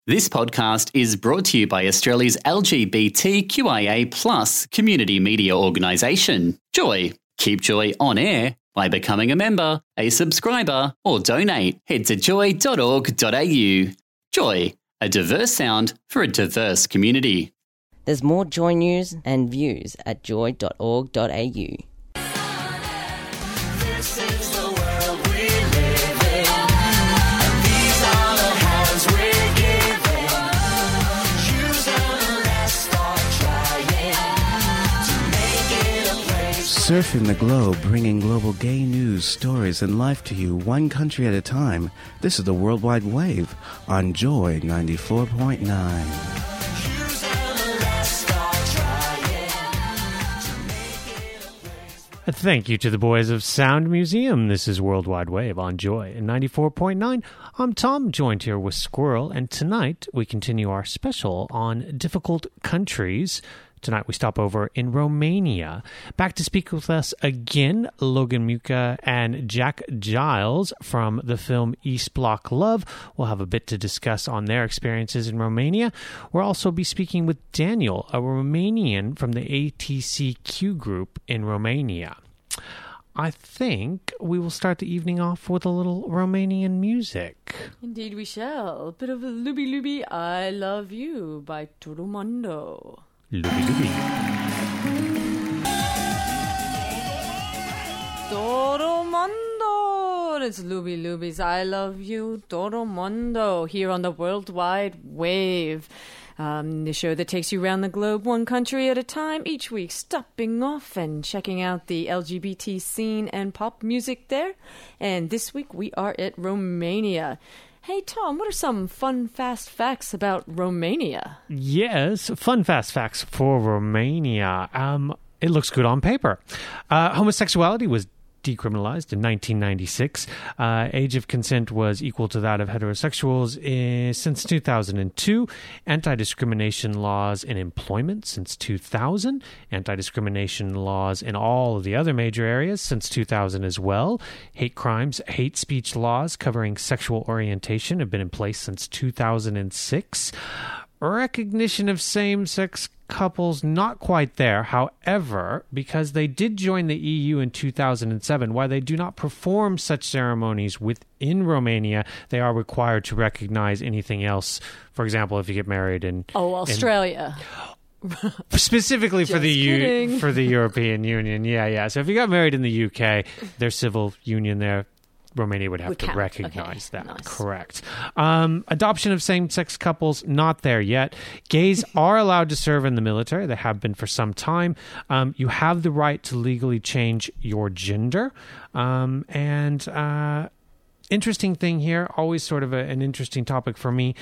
This podcast is brought to you by Australia's LGBTQIA+ community media organisation, Joy. Keep Joy on air by becoming a member, a subscriber, or donate. Head to joy.org.au. Joy, a diverse sound for a diverse community. There's more Joy news and views at joy.org.au. This is the world we live in, and these are the hands we're giving. Choose and let's start trying to make it a place. Surfing the globe, bringing global gay news, stories, and life to you one country at a time. This is the Worldwide Wave on Joy 94.9. Choose and let's start trying to make it a place. Thank you to the boys of Sound Museum. This is Worldwide Wave on Joy in 94.9. I'm Tom, joined here with Squirrel, and tonight we continue our special on difficult countries. Tonight we stop over in Romania. Back to speak with us again, Logan Muka and Jack Giles from the film East Bloc Love. We'll have a bit to discuss on their experiences in Romania. We'll also be speaking with Daniel, a Romanian from the ATCQ group in Romania. I think we will start the evening off with a little Romanian music. Indeed we shall. A bit of Lubi Lubi, I Love You by Turumondo. Lubi Lubi. Turumondo! It's Lubi Lubi's I Love You, Turumondo, here on the Worldwide Wave. The show that takes you around the globe one country at a time, each week stopping off and checking out the LGBT scene and pop music there. And this week we are at Romania. Hey, Tom, what are some fun, fast facts about Romania? Yes, fun fast facts for Romania. It looks good on paper. Homosexuality was decriminalized in 1996. Age of consent was equal to that of heterosexuals since 2002. Anti-discrimination laws in employment since 2000. Anti-discrimination laws in all of the other major areas since 2000 as well. Hate crimes, hate speech laws covering sexual orientation have been in place since 2006. Recognition of same-sex couples, not quite there. However, because they did join the EU in 2007, while they do not perform such ceremonies within Romania, they are required to recognize anything else. For example, if you get married in... Oh, Australia. Specifically for Just the European Union. Yeah. So if you got married in the UK, their civil union there, Romania would have to recognize that. Nice. Correct. Adoption of same-sex couples, not there yet. Gays are allowed to serve in the military. They have been for some time. You have the right to legally change your gender. Interesting thing here, always sort of an interesting topic for me.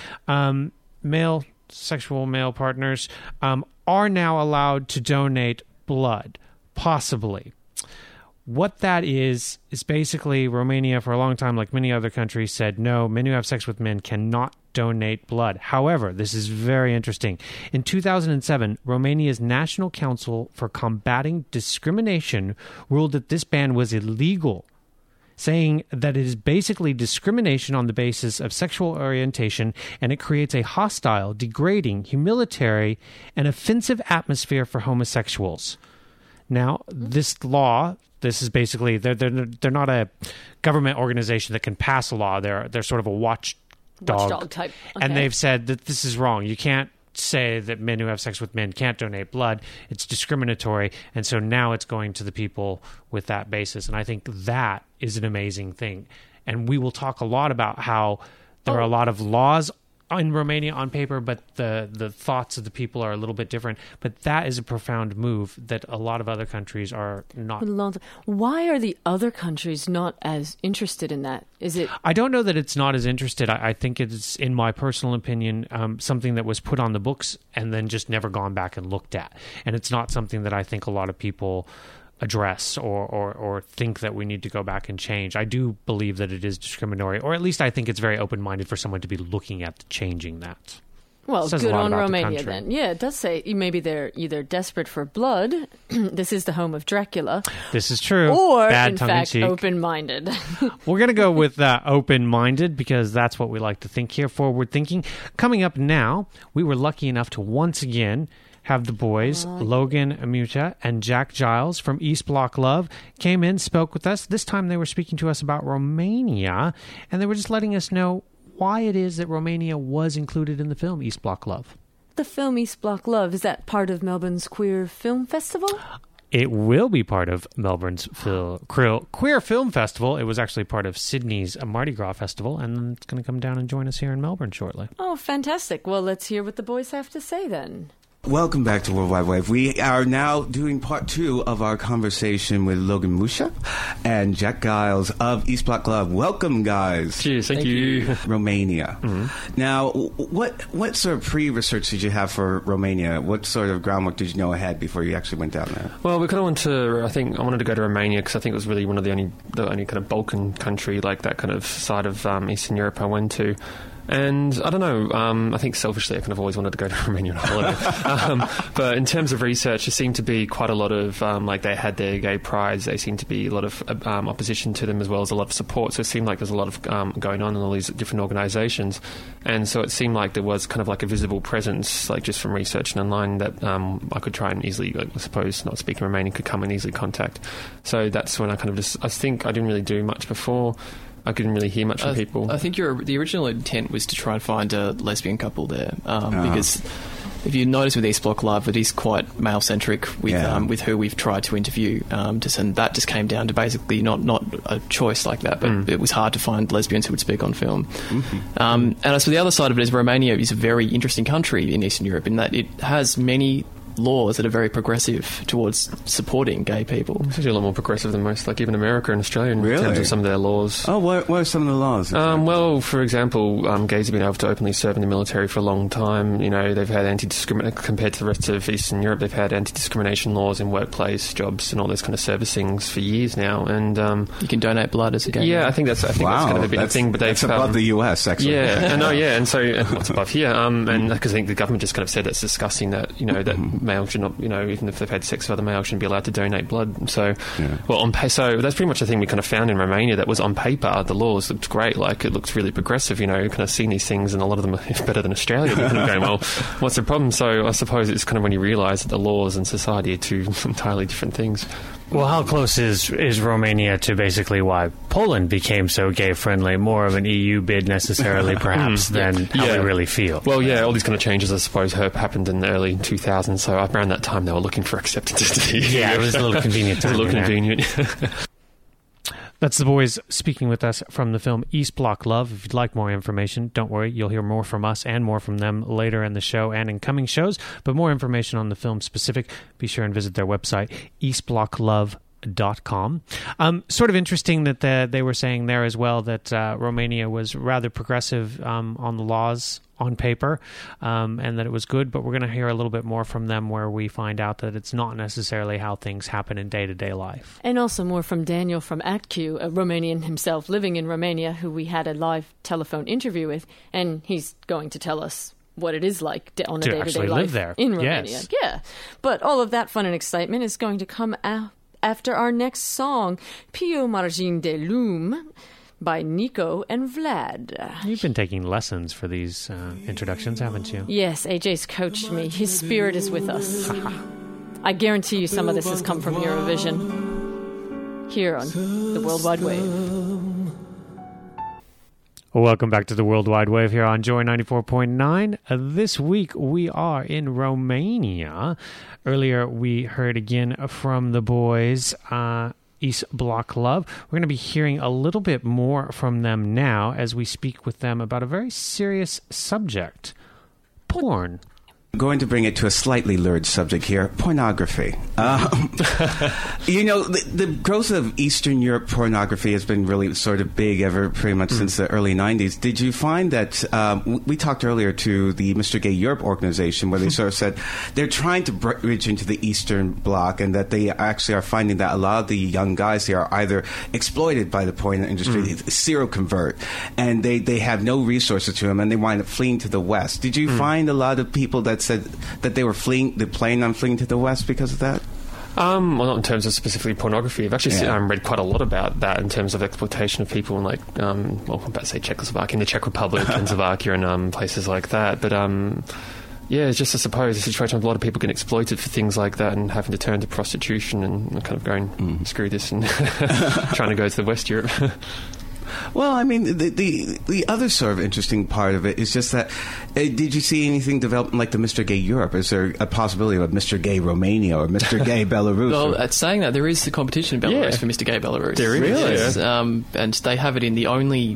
Sexual male partners are now allowed to donate blood, possibly. What that is basically Romania for a long time, like many other countries, said no, men who have sex with men cannot donate blood. However, this is very interesting. In 2007, Romania's National Council for Combating Discrimination ruled that this ban was illegal, saying that it is basically discrimination on the basis of sexual orientation, and it creates a hostile, degrading, humiliatory, and offensive atmosphere for homosexuals. Now, this law... This is basically they're not a government organization that can pass a law. They're sort of a watchdog type, okay. And they've said that this is wrong. You can't say that men who have sex with men can't donate blood. It's discriminatory, and so now it's going to the people with that basis. And I think that is an amazing thing. And we will talk a lot about how there are a lot of laws in Romania on paper, but the thoughts of the people are a little bit different. But that is a profound move that a lot of other countries are not. Why are the other countries not as interested in that? Is it? I don't know that it's not as interested. I think it's, in my personal opinion, something that was put on the books and then just never gone back and looked at. And it's not something that I think a lot of people address or think that we need to go back and change. I do believe that it is discriminatory, or at least I think it's very open-minded for someone to be looking at changing that. Well, Says a good lot on about the Romania country. then. Yeah, it does say maybe they're either desperate for blood, this is the home of Dracula, This is true. or Bad in tongue in fact cheek. open-minded. We're going to go with open-minded because that's what we like to think here, forward thinking. Coming up now, we were lucky enough to once again have the boys, Logan Amuta and Jack Giles from East Block Love, came in, spoke with us. This time they were speaking to us about Romania, and they were just letting us know why it is that Romania was included in the film East Block Love. The film East Block Love, is that part of Melbourne's Queer Film Festival? It will be part of Melbourne's Queer Film Festival. It was actually part of Sydney's Mardi Gras Festival, and it's going to come down and join us here in Melbourne shortly. Oh, fantastic. Well, let's hear what the boys have to say then. Welcome back to World Wide Wave. We are now doing part 2 of our conversation with Logan Musha and Jack Giles of East Block Club. Welcome, guys. Cheers, thank you. Romania. Now, what sort of pre-research did you have for Romania? What sort of groundwork did you know ahead before you actually went down there? Well, we kind of I wanted to go to Romania because I think it was really one of the only kind of Balkan country, like that kind of side of Eastern Europe I went to. And I don't know, I think selfishly I kind of always wanted to go to Romania on holiday. But in terms of research, there seemed to be quite a lot of, like they had their gay prides, there seemed to be a lot of opposition to them as well as a lot of support. So it seemed like there's a lot of going on in all these different organisations. And so it seemed like there was kind of like a visible presence, like just from researching online that I could try and easily, like, I suppose, not speaking Romanian, could come and easily contact. So that's when I kind of just, I think I didn't really do much before. I couldn't really hear much from people. I think the original intent was to try and find a lesbian couple there, because if you notice with East Block Love, it is quite male-centric with who we've tried to interview, and that just came down to basically not a choice like that, but it was hard to find lesbians who would speak on film. And as for the other side of it is Romania is a very interesting country in Eastern Europe in that it has many laws that are very progressive towards supporting gay people. It's actually a lot more progressive than most, like even America and Australia in Really? terms of some of their laws. Oh, what are some of the laws? Well, for example, gays have been able to openly serve in the military for a long time. You know, they've had anti-discrimination compared to the rest of Eastern Europe. They've had anti-discrimination laws in workplace jobs and all those kind of service things for years now. And you can donate blood as a gay. yeah, man. I think that's kind of a big thing. But that's they've above the US, actually. yeah, and so what's above here? And because I think the government just kind of said that's disgusting that that males should not, even if they've had sex with other males, shouldn't be allowed to donate blood. So, so that's pretty much the thing we kind of found in Romania. That was on paper, the laws looked great. Like it looked really progressive. Kind of seeing these things, and a lot of them are better than Australia. You're kind of going, well, what's the problem? So I suppose it's kind of when you realise that the laws and society are two entirely different things. Well, how close is Romania to basically why Poland became so gay-friendly? More of an EU bid necessarily, perhaps, than how we really feel. Well, yeah, all these kind of changes, I suppose, happened in the early 2000s. So around that time, they were looking for acceptance to the EU. Yeah, it was a little convenient. It was a little convenient. That's the boys speaking with us from the film East Block Love. If you'd like more information, don't worry. You'll hear more from us and more from them later in the show and in coming shows. But more information on the film specific, be sure and visit their website, eastblocklove.com. Sort of interesting that they were saying there as well that Romania was rather progressive on the laws on paper, and that it was good, but we're going to hear a little bit more from them where we find out that it's not necessarily how things happen in day-to-day life. And also more from Daniel from ActQ, a Romanian himself living in Romania, who we had a live telephone interview with, and he's going to tell us what it is like on a To day-to-day actually life live there. in Romania. Yes. Yeah, but all of that fun and excitement is going to come after our next song, Pio Margin de Lume, by Nico and Vlad. You've been taking lessons for these introductions, haven't you? Yes, AJ's coached me. His spirit is with us. I guarantee you some of this has come from Eurovision. Here on the World Wide Wave. Welcome back to the World Wide Wave here on Joy 94.9. This week we are in Romania. Earlier we heard again from the boys, East Block Love. We're going to be hearing a little bit more from them now as we speak with them about a very serious subject, porn. Going to bring it to a slightly lurid subject here, pornography. The growth of Eastern Europe pornography has been really sort of big ever pretty much since the early 90s. Did you find that, we talked earlier to the Mr. Gay Europe organization where they sort of said they're trying to bridge into the Eastern Bloc and that they actually are finding that a lot of the young guys here are either exploited by the porn industry, seroconvert, and they have no resources to them and they wind up fleeing to the West. Did you find a lot of people that said that they were planning on fleeing to the West because of that? Well, not in terms of specifically pornography. I've actually read quite a lot about that in terms of exploitation of people in, like, I'm about to say Czechoslovakia, in the Czech Republic and Slovakia and places like that. But, it's just, I suppose, a situation of a lot of people getting exploited for things like that and having to turn to prostitution and kind of going, screw this, and trying to go to West Europe. Well, I mean, the other sort of interesting part of it is just that, did you see anything develop like the Mr. Gay Europe? Is there a possibility of Mr. Gay Romania or Mr. Gay Belarus? Well, saying that, there is the competition in Belarus for Mr. Gay Belarus. There is. Really? Yes, and they have it in the only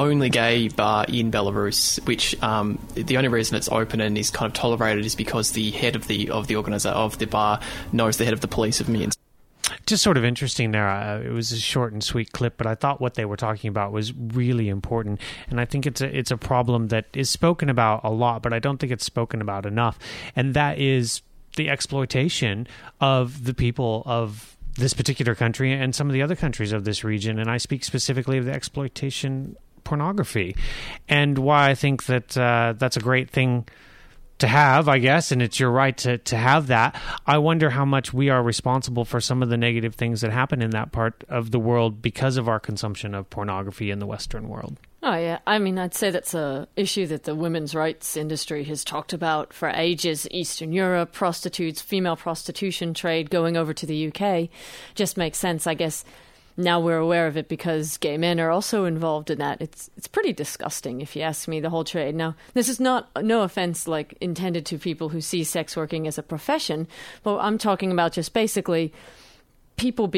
gay bar in Belarus, which the only reason it's open and is kind of tolerated is because the head of the organizer of the bar knows the head of the police of Minsk. Just sort of interesting there. It was a short and sweet clip, but I thought what they were talking about was really important, and I think it's a problem that is spoken about a lot, but I don't think it's spoken about enough, and that is the exploitation of the people of this particular country and some of the other countries of this region, and I speak specifically of the exploitation pornography, and why I think that that's a great thing to have, I guess, and it's your right to have that. I wonder how much we are responsible for some of the negative things that happen in that part of the world because of our consumption of pornography in the Western world. Oh, yeah. I mean, I'd say that's a issue that the women's rights industry has talked about for ages. Eastern Europe, prostitutes, female prostitution trade going over to the UK just makes sense, I guess. Now we're aware of it because gay men are also involved in that. It's pretty disgusting, if you ask me, the whole trade. Now, this is no offense like intended to people who see sex working as a profession, but I'm talking about just basically people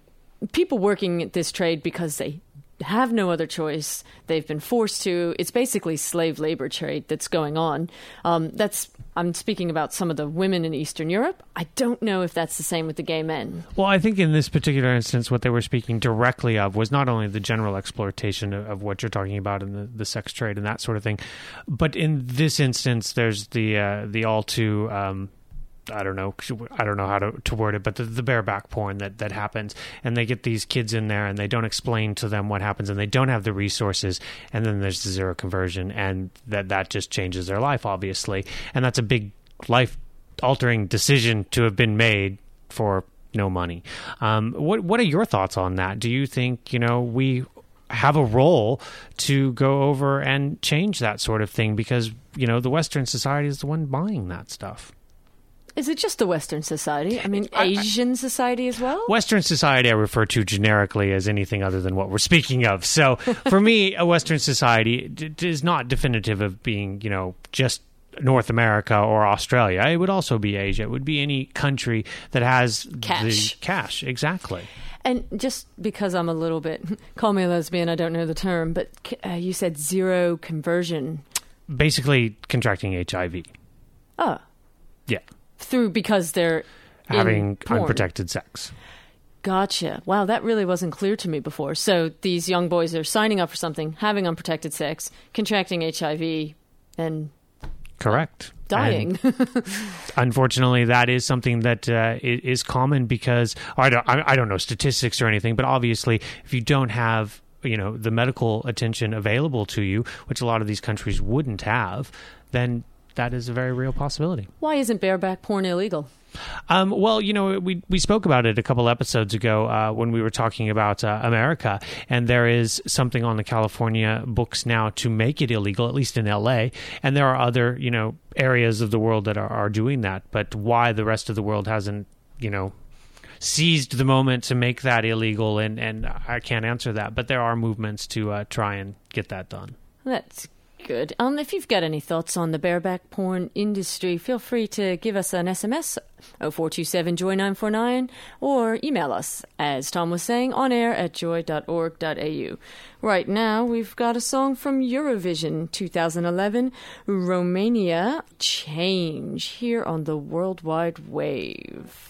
working at this trade because they have no other choice. They've been forced to. It's basically slave labor trade that's going on. I'm speaking about some of the women in Eastern Europe. I don't know if that's the same with the gay men. Well, I think in this particular instance, what they were speaking directly of was not only the general exploitation of what you're talking about in the sex trade and that sort of thing, but in this instance, there's the all too I don't know how to word it, but the bareback porn that happens, and they get these kids in there and they don't explain to them what happens and they don't have the resources, and then there's the zero conversion, and that just changes their life, obviously, and that's a big life-altering decision to have been made for no money. What are your thoughts on that? Do you think, we have a role to go over and change that sort of thing because, the Western society is the one buying that stuff? Is it just the Western society? I mean, Asian society as well? Western society I refer to generically as anything other than what we're speaking of. So for me, a Western society is not definitive of being, just North America or Australia. It would also be Asia. It would be any country that has cash. The cash, exactly. And just because I'm a little bit, call me a lesbian, I don't know the term, but you said zero conversion. Basically contracting HIV. Oh. Yeah. Because they're having porn. Unprotected sex. Gotcha. Wow, that really wasn't clear to me before. So these young boys are signing up for something, having unprotected sex, contracting HIV, and correct. Dying. Unfortunately, that is something that is common because I don't know statistics or anything, but obviously, if you don't have the medical attention available to you, which a lot of these countries wouldn't have, then that is a very real possibility. Why isn't bareback porn illegal? Well, we spoke about it a couple episodes ago when we were talking about America, and there is something on the California books now to make it illegal, at least in LA, and there are other, areas of the world that are doing that, but why the rest of the world hasn't, seized the moment to make that illegal, and I can't answer that, but there are movements to try and get that done. That's Good. If you've got any thoughts on the bareback porn industry, feel free to give us an SMS, 0427-JOY-949, or email us, as Tom was saying, on air at joy.org.au. Right now, we've got a song from Eurovision 2011, Romania, Change, here on the World Wide Wave.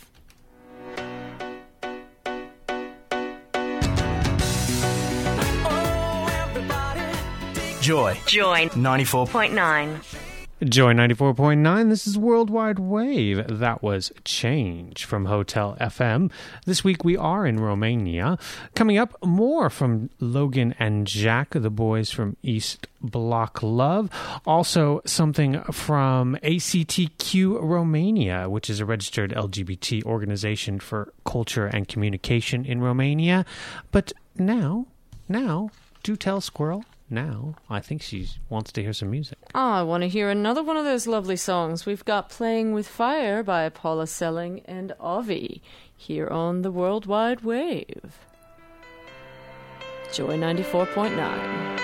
Joy. Joy 94. 94.9. Joy 94.9, this is Worldwide Wave. That was Change from Hotel FM. This week we are in Romania. Coming up, more from Logan and Jack, the boys from East Block Love. Also, something from ACTQ Romania, which is a registered LGBT organization for culture and communication in Romania. But now, do tell Squirrel. Now, I think she wants to hear some music. Oh, I want to hear another one of those lovely songs. We've got Playing with Fire by Paula Selling and Avi here on the World Wide Wave. Joy 94.9.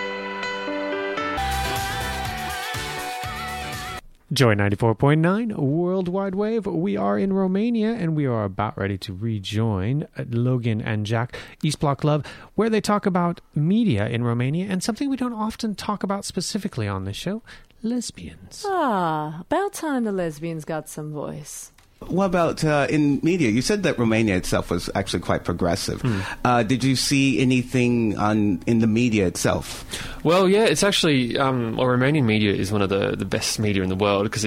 Joy 94.9, Worldwide Wave. We are in Romania and we are about ready to rejoin Logan and Jack, East Block Love, where they talk about media in Romania and something we don't often talk about specifically on this show, lesbians. Ah, about time the lesbians got some voice. What about in media? You said that Romania itself was actually quite progressive. Did you see anything in the media itself? Well, yeah, it's actually Romanian media is one of the best media in the world because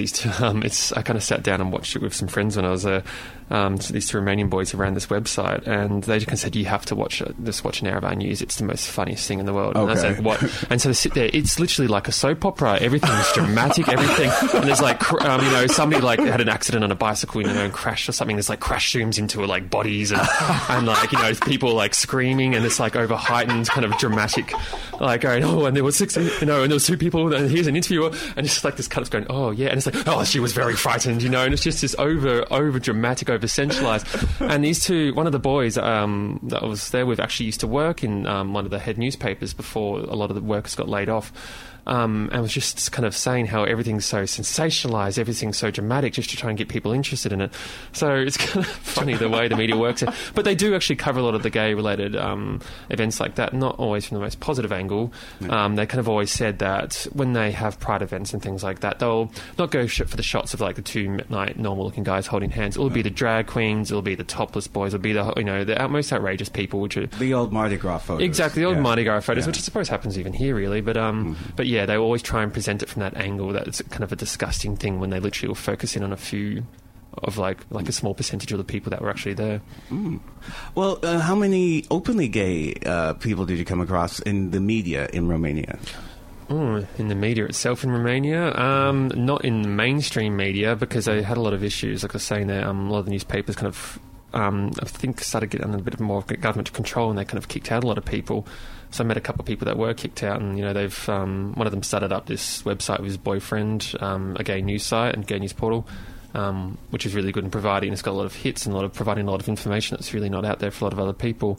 I kind of sat down and watched it with some friends when I was there. So these two Romanian boys who ran this website, and they just said, you have to watch an hour of our news. It's the most funniest thing in the world. And I said, what? And so they sit there. It's literally like a soap opera. Everything's dramatic. Everything. And there's like, somebody like had an accident on a bicycle, and crashed or something. There's like crash zooms into like bodies and like people like screaming, and it's like over heightened kind of dramatic, like going, oh, and there was 6, and there was 2 people, and here's an interviewer, and it's just like this kind of going, oh yeah, and it's like, oh, she was very frightened, and it's just this over dramatic, over sensualized. And these two, one of the boys that I was there with actually used to work in one of the head newspapers before a lot of the workers got laid off. And was just kind of saying how everything's so sensationalized, everything's so dramatic, just to try and get people interested in it. So it's kind of funny the way the media works. But they do actually cover a lot of the gay-related events like that, not always from the most positive angle. They kind of always said that when they have pride events and things like that, they'll not go for the shots of like the 2 like normal-looking guys holding hands. It'll be the drag queens, it'll be the topless boys, it'll be the most outrageous people, which are the old Mardi Gras photos. Exactly, the old Mardi Gras photos, which I suppose happens even here, really. But yeah, they always try and present it from that angle that it's kind of a disgusting thing when they literally will focus in on a few of like a small percentage of the people that were actually there. Well, how many openly gay people did you come across in the media in Romania? In the media itself in Romania, not in the mainstream media, because they had a lot of issues. Like I was saying there, a lot of the newspapers kind of I think started getting under a bit more government control, and they kind of kicked out a lot of people. So I met a couple of people that were kicked out, and they've one of them started up this website with his boyfriend, a gay news site and gay news portal, which is really good in providing. It's got a lot of hits and providing a lot of information that's really not out there for a lot of other people.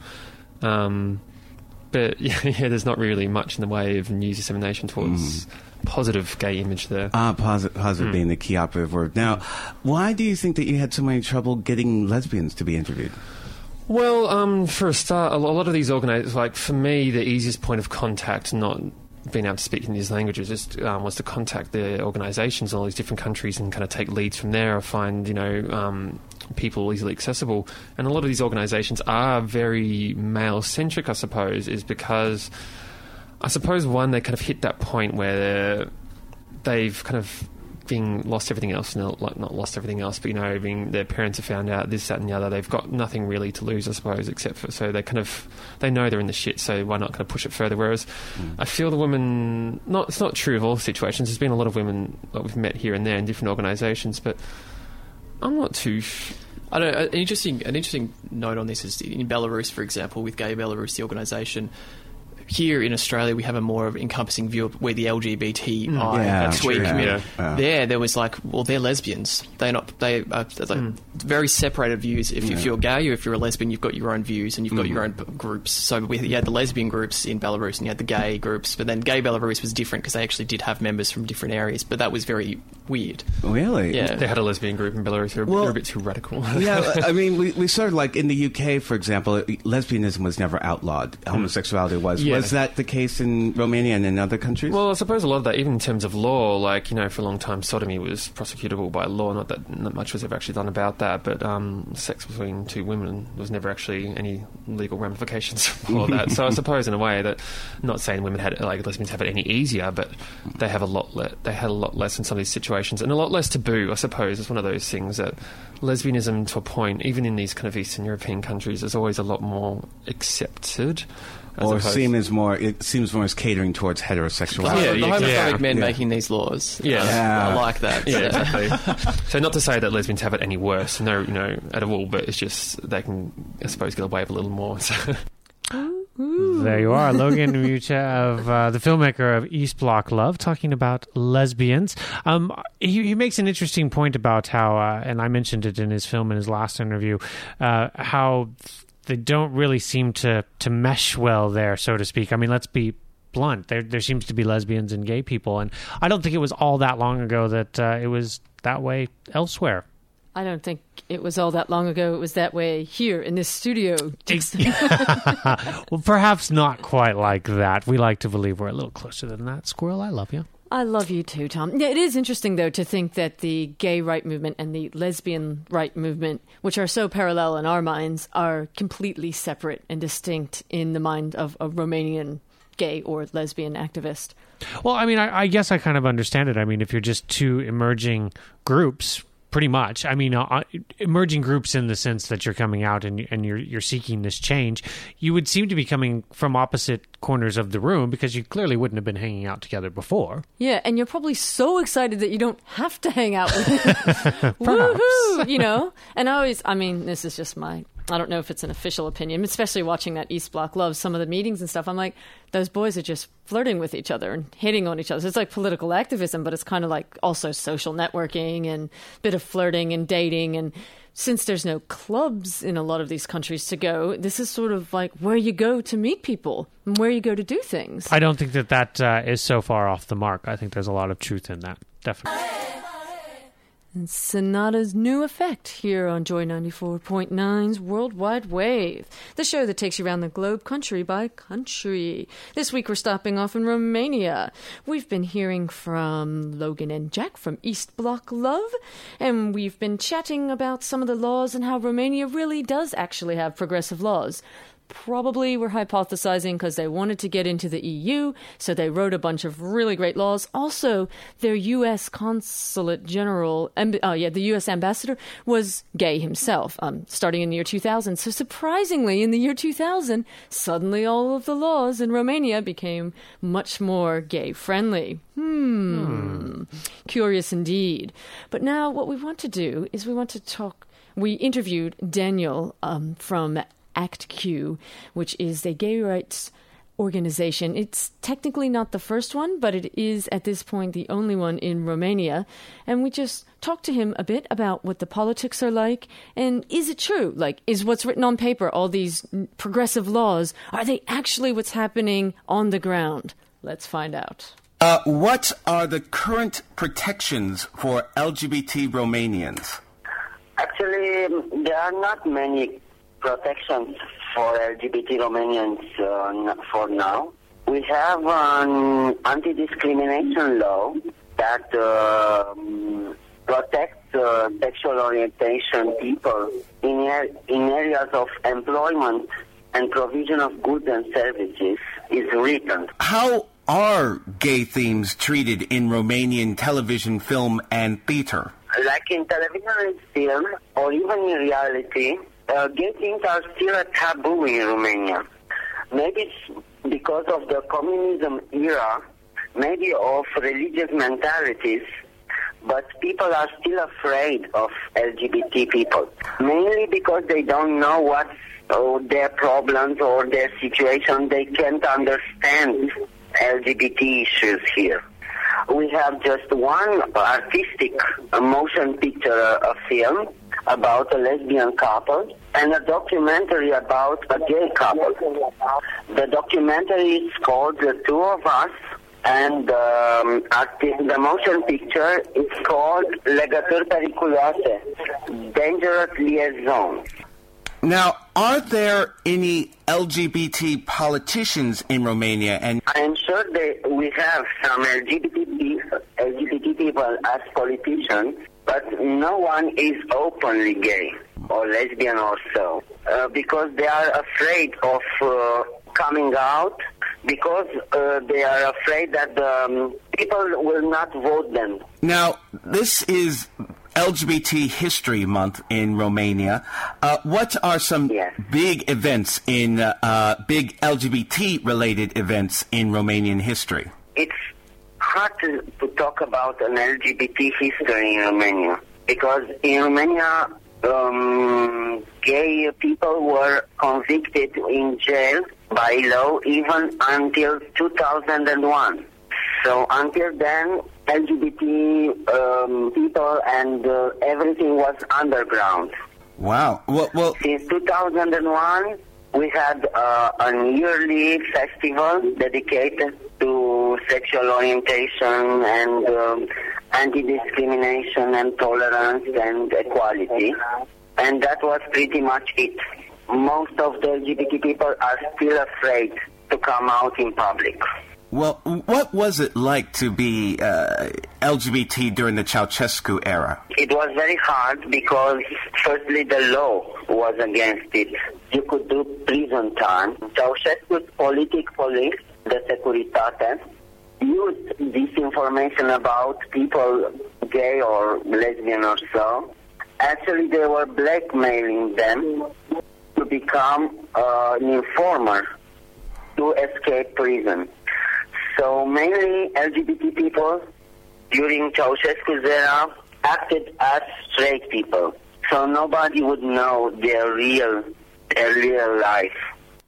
But yeah, there's not really much in the way of news dissemination towards positive gay image there. Positive being the key operative word. Now, why do you think that you had so much trouble getting lesbians to be interviewed? Well, for a start, a lot of these organisers, like for me, the easiest point of contact, not being able to speak in these languages, was to contact the organisations in all these different countries and kind of take leads from there. I find, people easily accessible. And a lot of these organisations are very male-centric, I suppose, is because, I suppose, one, they kind of hit that point where they've kind of lost everything else, not lost everything else, but their parents have found out this, that, and the other. They've got nothing really to lose, I suppose, except for so they know they're in the shit. So why not kind of push it further? Whereas I feel the women, it's not true of all situations. There's been a lot of women that we've met here and there in different organisations, but I'm not too. I don't know, an interesting note on this is in Belarus, for example, with Gay Belarus, the organisation. here in Australia we have a more encompassing view of where the LGBTI Yeah, tweet true. community. Yeah. There was like, well, they're lesbians. They are like very separated views. If you're gay or if you're a lesbian, you've got your own views and you've got your own groups. So you had the lesbian groups in Belarus and you had the gay groups, but then gay Belarus was different because they actually did have members from different areas, but that was very weird. Really? Yeah. They had a lesbian group in Belarus. They're a bit too radical. Yeah, I mean, we sort of like in the UK, for example, lesbianism was never outlawed. Homosexuality was. Yeah. Was that the case in Romania and in other countries? Well, I suppose a lot of that, even in terms of law, like, for a long time, sodomy was prosecutable by law. Not much was ever actually done about that, but sex between two women was never actually any legal ramifications for that. So I suppose, in a way, that not saying women lesbians have it any easier, but they have they had a lot less in some of these situations, and a lot less taboo. I suppose it's one of those things that lesbianism, to a point, even in these kind of Eastern European countries, is always a lot more accepted. Or seems more as catering towards heterosexuality. The homophobic men making these laws. Yeah. I like that. Yeah, exactly. So not to say that lesbians have it any worse, no, at all, but it's just they can, I suppose, get away with a little more. So. There you are, Logan Mucha, of the filmmaker of East Block Love, talking about lesbians. He makes an interesting point about how, and I mentioned it in his film in his last interview, how they don't really seem to mesh well there, so to speak. I mean, let's be blunt. There seems to be lesbians and gay people, and I don't think it was all that long ago that it was that way elsewhere. I don't think it was all that long ago. It was that way here in this studio. Well, perhaps not quite like that. We like to believe we're a little closer than that. Squirrel, I love you. I love you too, Tom. Yeah, it is interesting, though, to think that the gay right movement and the lesbian right movement, which are so parallel in our minds, are completely separate and distinct in the mind of a Romanian gay or lesbian activist. Well, I mean, I guess I kind of understand it. I mean, if you're just two emerging groups, pretty much. I mean, emerging groups in the sense that you're coming out and you're seeking this change, you would seem to be coming from opposite corners of the room because you clearly wouldn't have been hanging out together before. Yeah, and you're probably so excited that you don't have to hang out with them. Woohoo! And this is just I don't know if it's an official opinion, especially watching that East Block Love, some of the meetings and stuff. I'm like, those boys are just flirting with each other and hitting on each other. So it's like political activism, but it's kind of like also social networking and a bit of flirting and dating. And since there's no clubs in a lot of these countries to go, this is sort of like where you go to meet people and where you go to do things. I don't think that is so far off the mark. I think there's a lot of truth in that, definitely. And Sonata's new effect here on Joy 94.9's Worldwide Wave, the show that takes you around the globe country by country. This week we're stopping off in Romania. We've been hearing from Logan and Jack from East Block Love, and we've been chatting about some of the laws and how Romania really does actually have progressive laws. Probably we're hypothesizing because they wanted to get into the EU, so they wrote a bunch of really great laws. Also, their U.S. consulate general, the U.S. ambassador, was gay himself, starting in the year 2000. So surprisingly, in the year 2000, suddenly all of the laws in Romania became much more gay-friendly. Curious indeed. But now what we want to do is we interviewed Daniel from Act Q, which is a gay rights organization. It's technically not the first one, but it is at this point the only one in Romania. And we just talked to him a bit about what the politics are like, and is it true? Like, is what's written on paper, all these progressive laws, are they actually what's happening on the ground? Let's find out. What are the current protections for LGBT Romanians? Actually, there are not many protections for LGBT Romanians for now. We have an anti-discrimination law that protects sexual orientation people in areas of employment and provision of goods and services is written. How are gay themes treated in Romanian television, film, and theater? Like in television and film, or even in reality, gay themes are still a taboo in Romania. Maybe it's because of the communism era, maybe of religious mentalities, but people are still afraid of LGBT people, mainly because they don't know what's their problems or their situation. They can't understand LGBT issues here. We have just one artistic motion picture, a film about a lesbian couple, and a documentary about a gay couple. The documentary is called The Two of Us, and the motion picture is called Legături periculoase, Dangerous Liaisons. Now, are there any LGBT politicians in Romania? And I am sure that we have some LGBT people as politicians, but no one is openly gay or lesbian or so, because they are afraid of coming out, because they are afraid that people will not vote them. now, this is LGBT History Month in Romania. What are some big events in big LGBT-related events in Romanian history? It's hard to talk about an LGBT history in Romania, because in Romania, gay people were convicted in jail by law even until 2001. So until then, LGBT people and everything was underground. Wow. Well, Since 2001, we had a yearly festival dedicated to sexual orientation and anti-discrimination and tolerance and equality. And that was pretty much it. Most of the LGBT people are still afraid to come out in public. well, what was it like to be LGBT during the Ceausescu era? It was very hard because, firstly, the law was against it. You could do prison time. Ceausescu's politic police, the Securitate, used this information about people gay or lesbian or so. Actually, they were blackmailing them to become an informer to escape prison. So mainly LGBT people during Ceausescu's era acted as straight people. So nobody would know their real life.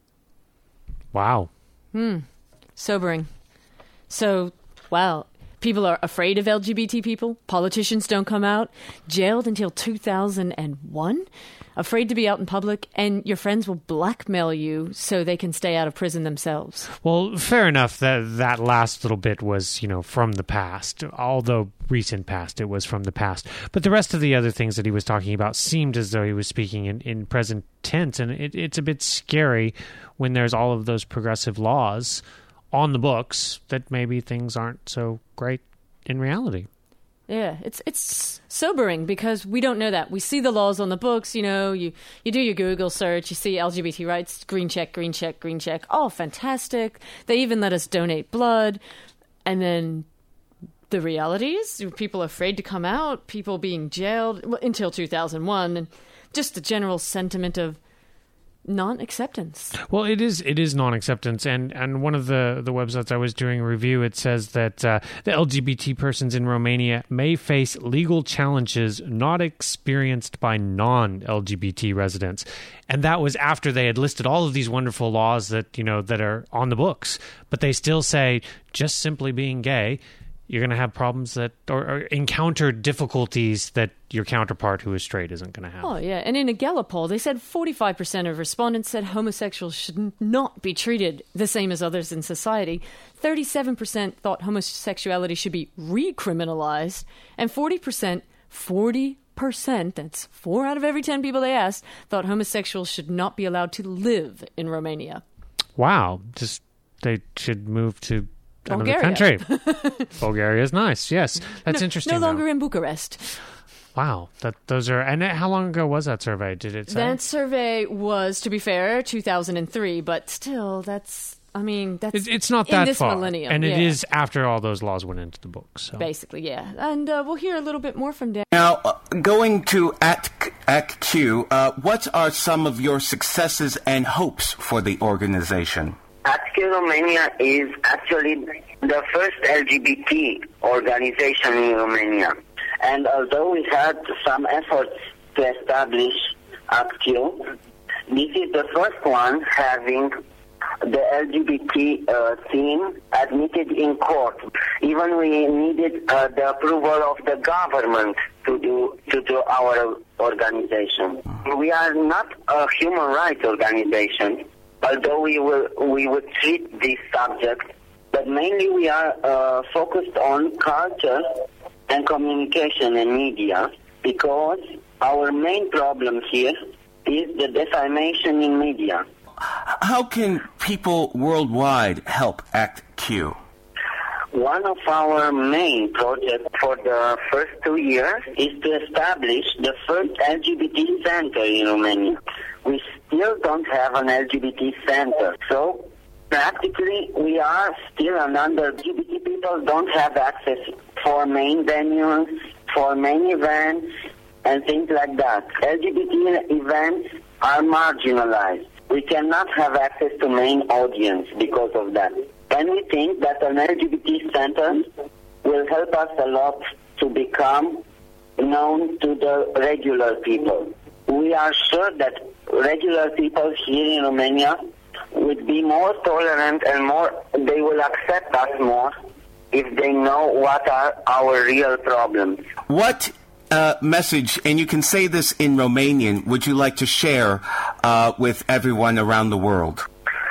Wow. Sobering. So, wow. People are afraid of LGBT people. Politicians don't come out. Jailed until 2001. Afraid to be out in public. And your friends will blackmail you so they can stay out of prison themselves. Well, fair enough that last little bit was, from the past. Although recent past, it was from the past. But the rest of the other things that he was talking about seemed as though he was speaking in present tense. And it's a bit scary when there's all of those progressive laws on the books that maybe things aren't so great in reality. Yeah, it's sobering because we don't know that. We see the laws on the books, you do your Google search, you see LGBT rights, green check, green check, green check. Oh, fantastic. They even let us donate blood. And then the reality is people are afraid to come out, people being jailed until 2001, and just the general sentiment of non-acceptance. Well, it is non-acceptance, and one of the websites I was doing a review, it says that the LGBT persons in Romania may face legal challenges not experienced by non-LGBT residents, and that was after they had listed all of these wonderful laws that that are on the books, but they still say just simply being gay, you're going to have problems that or encounter difficulties that your counterpart who is straight isn't going to have. Oh, yeah. And in a Gallup poll, they said 45% of respondents said homosexuals should not be treated the same as others in society. 37% thought homosexuality should be recriminalized. And 40%, that's 4 out of every 10 people they asked, thought homosexuals should not be allowed to live in Romania. Wow. Just they should move to another Bulgaria. country. Bulgaria is nice. Yes, that's interesting. No longer though. in Bucharest. Wow, those are. And how long ago was that survey? Did it say? That survey was, to be fair, 2003, but still, that's. It's not in that this far, millennium, and yeah. it is after all those laws went into the books. So. Basically, yeah. And we'll hear a little bit more from Dan. Now, going to ACTQ, what are some of your successes and hopes for the organization? ACTQ Romania is actually the first LGBT organization in Romania. And although we had some efforts to establish ACTQ, this is the first one having the LGBT theme admitted in court. Even we needed the approval of the government to do our organization. We are not a human rights organization, although we would treat this subject, but mainly we are focused on culture and communication and media, because our main problem here is the defamation in media. How can people worldwide help ACTQ? One of our main projects for the first 2 years is to establish the first LGBT center in Romania. We still don't have an LGBT center, so practically we are still under LGBT people don't have access for main venues, for main events, and things like that. LGBT events are marginalized. We cannot have access to main audience because of that. And we think that an LGBT center will help us a lot to become known to the regular people. We are sure that regular people here in Romania would be more tolerant and they will accept us more if they know what are our real problems. What message, and you can say this in Romanian, would you like to share with everyone around the world?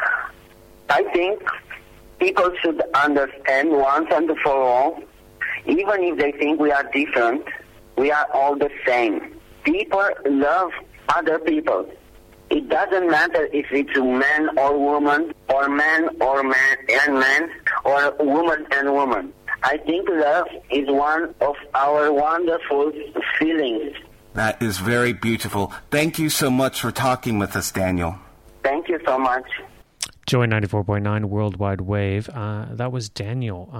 I think people should understand once and for all, even if they think we are different, we are all the same. People love other people. It doesn't matter if it's man or woman, or man and man, or woman and woman. I think love is one of our wonderful feelings. That is very beautiful. Thank you so much for talking with us, Daniel. Thank you so much. Joy 94.9 Worldwide Wave. That was Daniel,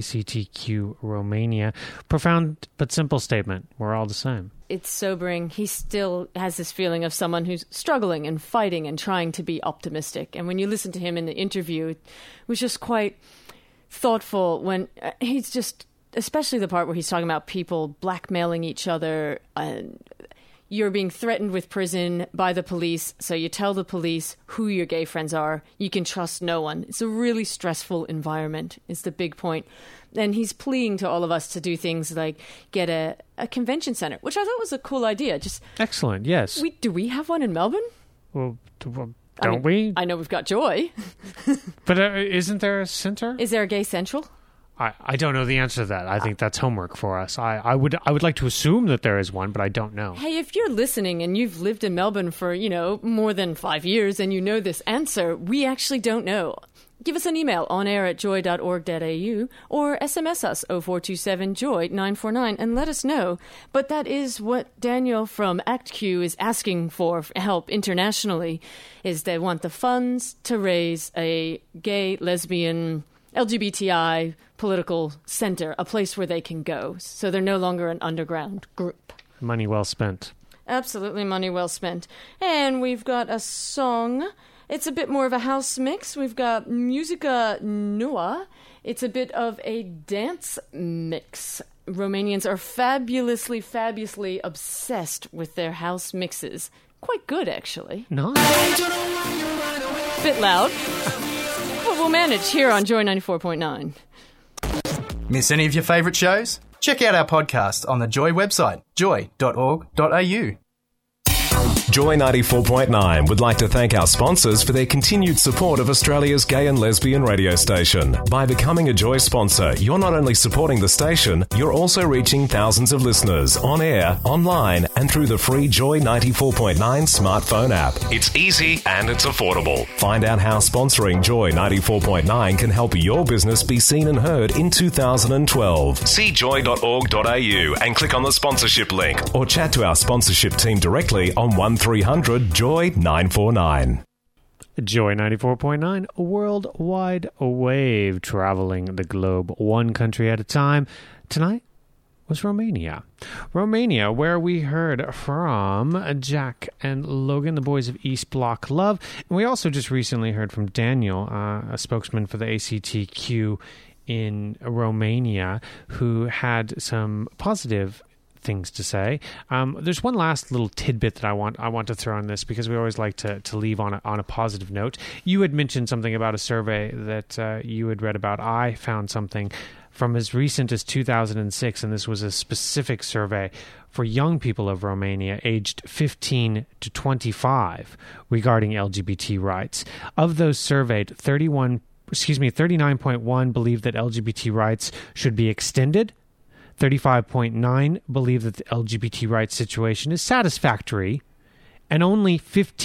ACTQ Romania. Profound but simple statement. We're all the same. It's sobering. He still has this feeling of someone who's struggling and fighting and trying to be optimistic. And when you listen to him in the interview, it was just quite thoughtful when he's just, especially the part where he's talking about people blackmailing each other and you're being threatened with prison by the police, so you tell the police who your gay friends are. You can trust no one. It's a really stressful environment, is the big point. And he's pleading to all of us to do things like get a convention center, which I thought was a cool idea. Just excellent, yes. Do we have one in Melbourne? Well, don't we? I know we've got Joy. But isn't there a center? Is there a gay central? I don't know the answer to that. I think that's homework for us. I would like to assume that there is one, but I don't know. Hey, if you're listening and you've lived in Melbourne for, more than 5 years and you know this answer, we actually don't know. Give us an email onair@joy.org.au or SMS us 0427-JOY-949 and let us know. But that is what Daniel from ACTQ is asking for help internationally, is they want the funds to raise a gay, lesbian, LGBTI political center, a place where they can go. So they're no longer an underground group. Money well spent. Absolutely money well spent. And we've got a song. It's a bit more of a house mix. We've got Musica Nua. It's a bit of a dance mix. Romanians are fabulously obsessed with their house mixes. Quite good, actually. Nice. Bit loud. But we'll manage here on Joy 94.9. Miss any of your favourite shows? Check out our podcast on the Joy website, joy.org.au. Joy 94.9 would like to thank our sponsors for their continued support of Australia's gay and lesbian radio station. By becoming a Joy sponsor, you're not only supporting the station, you're also reaching thousands of listeners on air, online, and through the free Joy 94.9 smartphone app. It's easy and it's affordable. Find out how sponsoring Joy 94.9 can help your business be seen and heard in 2012. See joy.org.au and click on the sponsorship link, or chat to our sponsorship team directly on 1300 Joy 949. Joy 94.9, a worldwide wave, traveling the globe one country at a time. Tonight was Romania. Romania, where we heard from Jack and Logan, the boys of East Block Love. And we also just recently heard from Daniel, a spokesman for the ACTQ in Romania, who had some positive things to say. There's one last little tidbit that I want to throw on this, because we always like to leave on a positive note. You had mentioned something about a survey that you had read about. I found something from as recent as 2006, and this was a specific survey for young people of Romania aged 15 to 25 regarding LGBT rights. Of those surveyed, 39.1 believe that LGBT rights should be extended. 35.9 believe that the LGBT rights situation is satisfactory. And only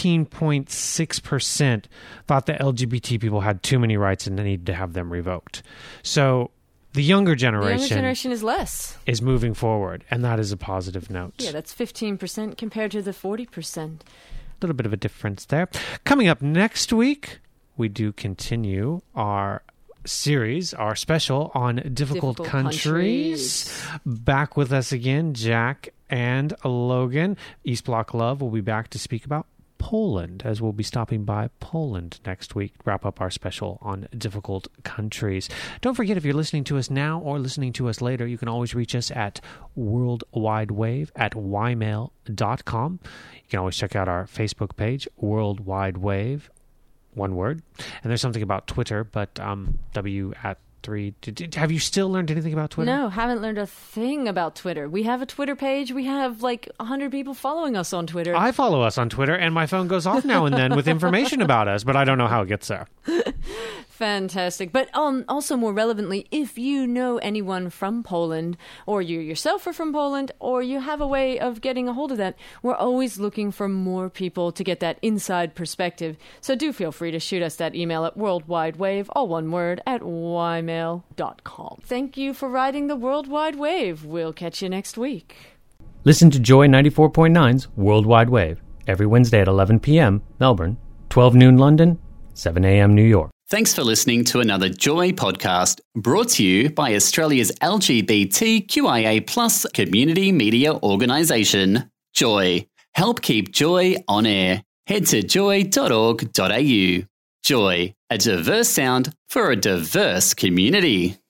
15.6% thought that LGBT people had too many rights and they needed to have them revoked. So the younger generation is less. Is moving forward, and that is a positive note. Yeah, that's 15% compared to the 40%. A little bit of a difference there. Coming up next week, we do continue our series, our special on difficult countries. Back with us again, Jack and Logan. East Block Love will be back to speak about Poland, as we'll be stopping by Poland next week, wrap up our special on difficult countries. Don't forget, if you're listening to us now or listening to us later, you can always reach us at worldwidewave at ymail.com. You can always check out our Facebook page, World Wide Wave, one word. And there's something about Twitter, but W@3. Have you still learned anything about Twitter? No, haven't learned a thing about Twitter. We have a Twitter page. We have like 100 people following us on Twitter. I follow us on Twitter, and my phone goes off now and then with information about us, but I don't know how it gets there. Fantastic. But also more relevantly, if you know anyone from Poland, or you yourself are from Poland, or you have a way of getting a hold of that, we're always looking for more people to get that inside perspective. So do feel free to shoot us that email at worldwidewave, all one word, at ymail.com. Thank you for riding the World Wide Wave. We'll catch you next week. Listen to Joy 94.9's World Wide Wave every Wednesday at 11 p.m. Melbourne, 12 noon London, 7 a.m. New York. Thanks for listening to another Joy podcast, brought to you by Australia's LGBTQIA+ community media organisation, Joy. Help keep Joy on air. Head to joy.org.au. Joy, a diverse sound for a diverse community.